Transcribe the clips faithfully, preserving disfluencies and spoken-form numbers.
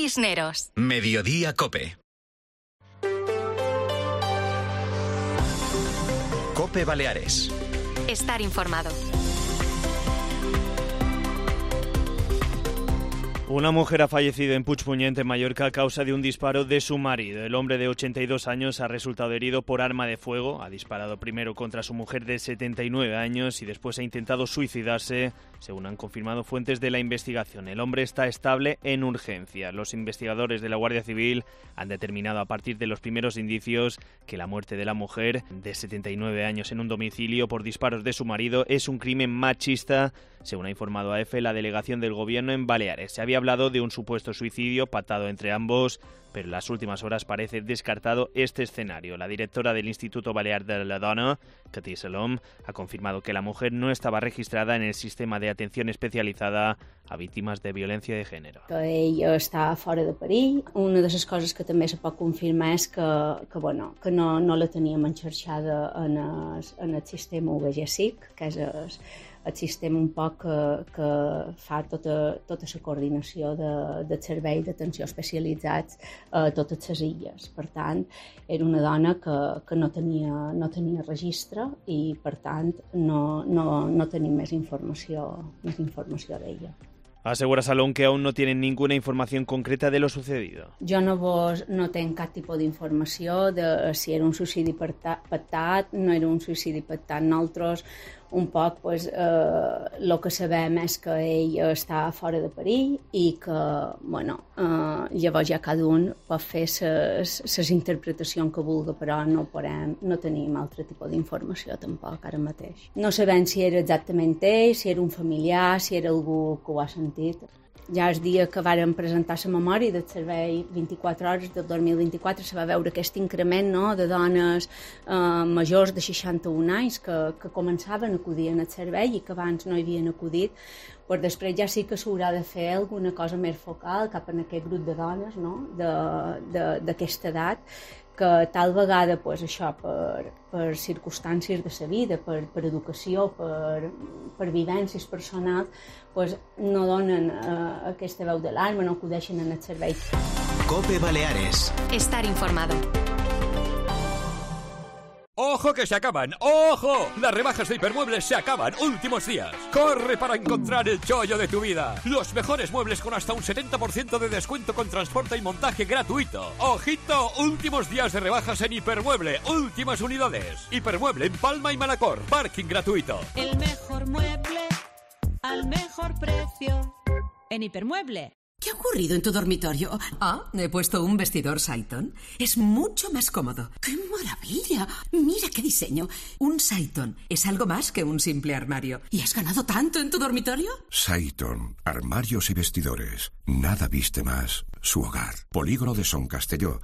Cisneros. Mediodía Cope. Cope Baleares. Estar informado. Una mujer ha fallecido en Puigpunyent, en Mallorca, a causa de un disparo de su marido. El hombre de ochenta y dos años ha resultado herido por arma de fuego. Ha disparado primero contra su mujer de setenta y nueve años y después ha intentado suicidarse, según han confirmado fuentes de la investigación. El hombre está estable en urgencia. Los investigadores de la Guardia Civil han determinado a partir de los primeros indicios que la muerte de la mujer de setenta y nueve años en un domicilio por disparos de su marido es un crimen machista, según ha informado a EFE la delegación del Gobierno en Baleares. Se había hablado de un supuesto suicidio pactado entre ambos, pero en las últimas horas parece descartado este escenario. La directora del Instituto Balear de la Dona, Cathy Salom, ha confirmado que la mujer no estaba registrada en el sistema de atención especializada a víctimes de violència de gènere. Que ella està fora de perill. Una de les coses que també se pot confirmar és que, que, bueno, que no, no la teníem enxarxada en el, en el sistema U V G S I C, que és el, el sistema un poc que, que fa tota, tota la coordinació de, de serveis d'atenció especialitzats a totes les illes. Per tant, era una dona que, que no, tenia, no tenia registre i, per tant, no, no, no tenim més informació, més informació d'ella. Asegura Salom que aún no tienen ninguna información concreta de lo sucedido. Jo no, vos, no tenc cap tipus d'informació de si era un suïcidi pactat, no era un suïcidi pactat. Nosaltres un poc pues, el eh, que sabem és que ell està fora de perill i que bueno, eh, llavors ja cada un pot fer les interpretacions que vulgui, però no, podem, no tenim altre tipus d'informació tampoc ara mateix. No sabem si era exactament ell, si era un familiar, si era algú que ho ha sentit. Ja el dia que vàrem presentar la memòria del servei vint-i-quatre hores del dos mil vint-i-quatre se va veure aquest increment, no?, de dones eh, majors de seixanta-un anys que, que començaven a acudir en el servei i que abans no hi havien acudit. Però després ja sí que s'haurà de fer alguna cosa més focal cap en aquest grup de dones, no?, d'aquesta edat, que tal vegada pues, això per, per circumstàncies de la vida, per, per educació, per, per vivències personals, pues, no donen eh, aquesta veu d'alarma, no acudeixen en el servei. Cope Baleares. Estar informado. ¡Ojo que se acaban! ¡Ojo! Las rebajas de Hipermuebles se acaban. Últimos días. ¡Corre para encontrar el chollo de tu vida! Los mejores muebles con hasta un setenta por ciento de descuento con transporte y montaje gratuito. ¡Ojito! Últimos días de rebajas en Hipermueble. Últimas unidades. Hipermueble en Palma y Manacor. Parking gratuito. El mejor mueble al mejor precio. En Hipermueble. ¿Qué ha ocurrido en tu dormitorio? Ah, he puesto un vestidor Saiton. Es mucho más cómodo. ¡Qué maravilla! Mira qué diseño. Un Saiton es algo más que un simple armario. ¿Y has ganado tanto en tu dormitorio? Saiton. Armarios y vestidores. Nada viste más. Su hogar. Polígono de Son Castelló.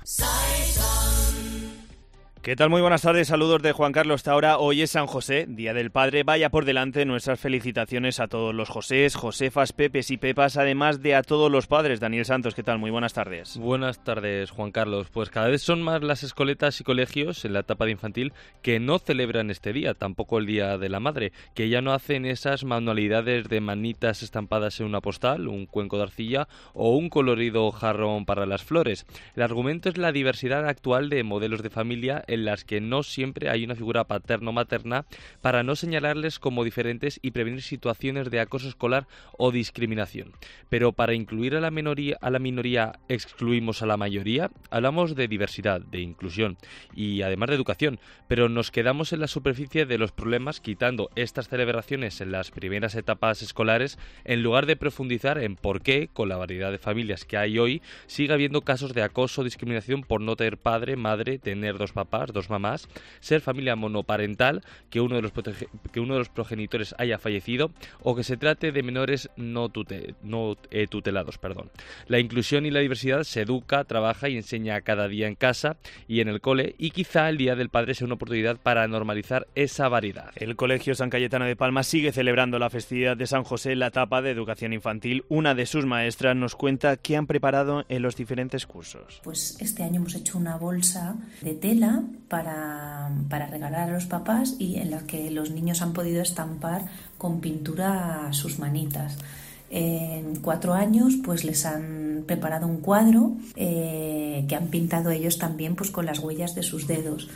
¿Qué tal? Muy buenas tardes, saludos de Juan Carlos Taura. Hoy es San José, Día del Padre. Vaya por delante nuestras felicitaciones a todos los Josés, Josefas, Pepes y Pepas, además de a todos los padres. Daniel Santos, ¿qué tal? Muy buenas tardes. Buenas tardes, Juan Carlos. Pues cada vez son más las escoletas y colegios en la etapa de infantil que no celebran este día, tampoco el Día de la Madre, que ya no hacen esas manualidades de manitas estampadas en una postal, un cuenco de arcilla o un colorido jarrón para las flores. El argumento es la diversidad actual de modelos de familia en las que no siempre hay una figura paterno-materna para no señalarles como diferentes y prevenir situaciones de acoso escolar o discriminación. Pero para incluir a la minoría, a la minoría excluimos a la mayoría. Hablamos de diversidad, de inclusión y además de educación, pero nos quedamos en la superficie de los problemas quitando estas celebraciones en las primeras etapas escolares en lugar de profundizar en por qué, con la variedad de familias que hay hoy, sigue habiendo casos de acoso o discriminación por no tener padre, madre, tener dos papás, dos mamás, ser familia monoparental, que uno de los protege, que uno de los progenitores haya fallecido o que se trate de menores no, tute, no eh, tutelados. Perdón. La inclusión y la diversidad se educa, trabaja y enseña cada día en casa y en el cole, y quizá el Día del Padre sea una oportunidad para normalizar esa variedad. El Colegio San Cayetano de Palma sigue celebrando la festividad de San José en la etapa de educación infantil. Una de sus maestras nos cuenta qué han preparado en los diferentes cursos. Pues este año hemos hecho una bolsa de tela para, para regalar a los papás y en la que los niños han podido estampar con pintura sus manitas. En cuatro años pues les han preparado un cuadro eh, que han pintado ellos también pues con las huellas de sus dedos.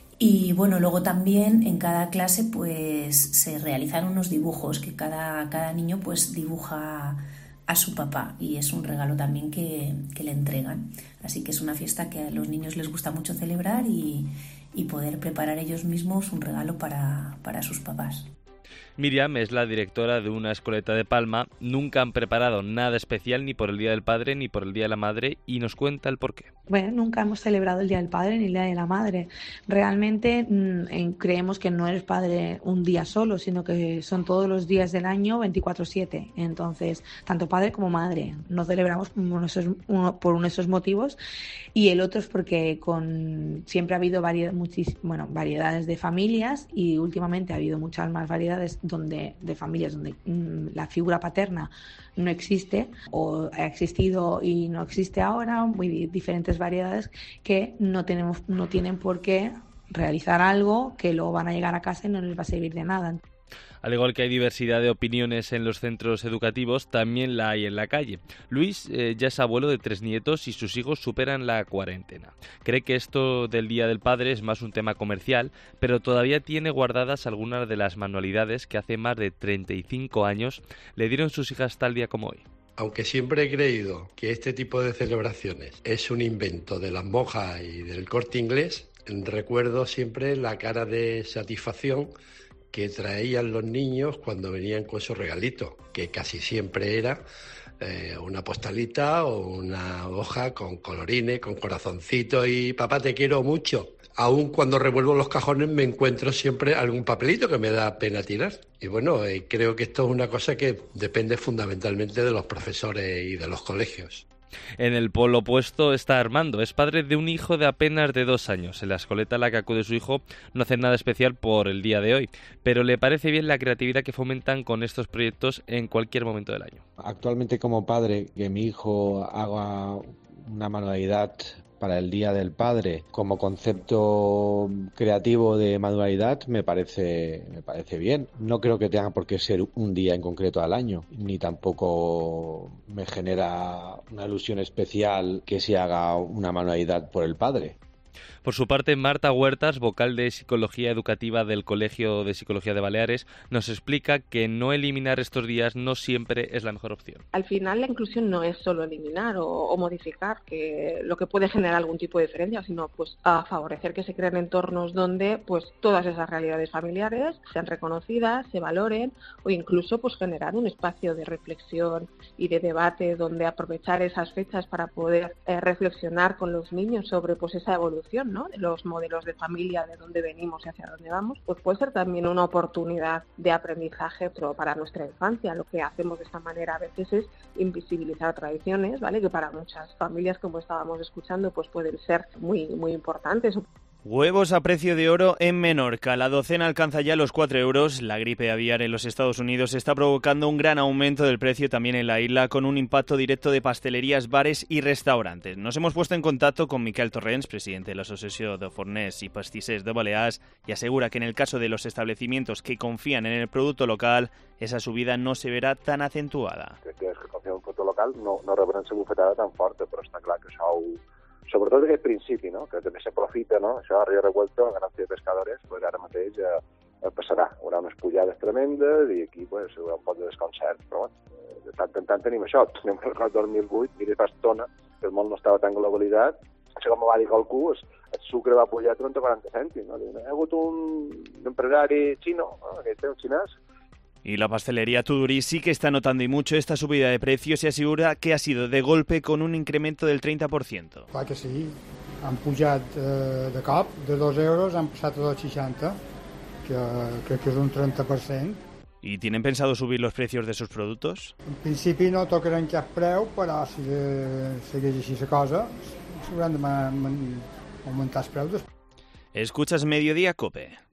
Y bueno, luego también en cada clase pues se realizan unos dibujos que cada, cada niño pues dibuja a su papá y es un regalo también que, que le entregan. Así que es una fiesta que a los niños les gusta mucho celebrar y, y poder preparar ellos mismos un regalo para, para sus papás. Miriam es la directora de una escoleta de Palma. Nunca han preparado nada especial ni por el Día del Padre ni por el Día de la Madre y nos cuenta el porqué. Bueno, nunca hemos celebrado el Día del Padre ni el Día de la Madre. Realmente mmm, creemos que no eres padre un día solo, sino que son todos los días del año veinticuatro siete. Entonces, tanto padre como madre. No celebramos por uno, uno, por uno de esos motivos y el otro es porque con siempre ha habido variedad, muchis, bueno, variedades de familias y últimamente ha habido muchas más variedades donde de familias donde mmm, la figura paterna no existe o ha existido y no existe ahora, muy diferentes variedades que no tenemos no tienen por qué realizar algo que luego van a llegar a casa y no les va a servir de nada. Al igual que hay diversidad de opiniones en los centros educativos, también la hay en la calle. Luis eh, ya es abuelo de tres nietos y sus hijos superan la cuarentena. Cree que esto del Día del Padre es más un tema comercial, pero todavía tiene guardadas algunas de las manualidades que hace más de treinta y cinco años le dieron sus hijas tal día como hoy. Aunque siempre he creído que este tipo de celebraciones es un invento de las monjas y del Corte Inglés, recuerdo siempre la cara de satisfacción que traían los niños cuando venían con sus regalitos, que casi siempre era eh, una postalita o una hoja con colorines, con corazoncitos y papá te quiero mucho. Aún cuando revuelvo los cajones me encuentro siempre algún papelito que me da pena tirar. Y bueno, eh, creo que esto es una cosa que depende fundamentalmente de los profesores y de los colegios. En el polo opuesto está Armando, es padre de un hijo de apenas de dos años. En la escoleta a la que acude su hijo no hace nada especial por el día de hoy, pero le parece bien la creatividad que fomentan con estos proyectos en cualquier momento del año. Actualmente como padre, que mi hijo haga una manualidad para el Día del Padre como concepto creativo de manualidad me parece me parece bien. No creo que tenga por qué ser un día en concreto al año, ni tampoco me genera una ilusión especial que se haga una manualidad por el padre. Por su parte, Marta Huertas, vocal de Psicología Educativa del Colegio de Psicología de Baleares, nos explica que no eliminar estos días no siempre es la mejor opción. Al final la inclusión no es solo eliminar o, o modificar que lo que puede generar algún tipo de diferencia, sino pues a favorecer que se creen entornos donde pues todas esas realidades familiares sean reconocidas, se valoren o incluso pues generar un espacio de reflexión y de debate donde aprovechar esas fechas para poder eh, reflexionar con los niños sobre pues esa evolución, ¿no?, de los modelos de familia, de dónde venimos y hacia dónde vamos, pues puede ser también una oportunidad de aprendizaje pero para nuestra infancia. Lo que hacemos de esta manera a veces es invisibilizar tradiciones, ¿vale?, que para muchas familias, como estábamos escuchando, pues pueden ser muy, muy importantes. Huevos a precio de oro en Menorca. La docena alcanza ya los cuatro euros. La gripe aviar en los Estados Unidos está provocando un gran aumento del precio también en la isla, con un impacto directo de pastelerías, bares y restaurantes. Nos hemos puesto en contacto con Miquel Torrents, presidente de la Asociación de Forners y Pastissers de Balears, y asegura que en el caso de los establecimientos que confían en el producto local, esa subida no se verá tan acentuada. Crec que els que confien en el producte local no, no rebran esa bufetada tan forta, però està clar que això ho... Sobretot aquest principi, no?, que també s'aprofita, no?, això arriba revuelto, la gràcia de pescadores, pues ara mateix eh, passarà. Hi haurà unes pujades tremendes i aquí pues, hi haurà un poc de desconcert, però bueno, de tant en tant tenim això. Anem al dos mil vuit, mira fa estona, que el món no estava tan globalitzat, això com va dir qualcú, el, el sucre va pujar trenta o quaranta cèntims, no? Hi ha hagut un empresari xino, no?, que té un xinès. Y la pastelería Tuduri sí que está notando y mucho esta subida de precios y asegura que ha sido de golpe con un incremento del treinta por ciento. Clar que sí, han pujat eh, de cop, de dos euros han passat a dos seixanta, que crec que és un trenta per cent. ¿Y tienen pensado subir los precios de sus productos? En principi no tocaran cap preu, però si segueix així la cosa, s'hauran d'augmentar els preus. Escuchas Mediodía COPE.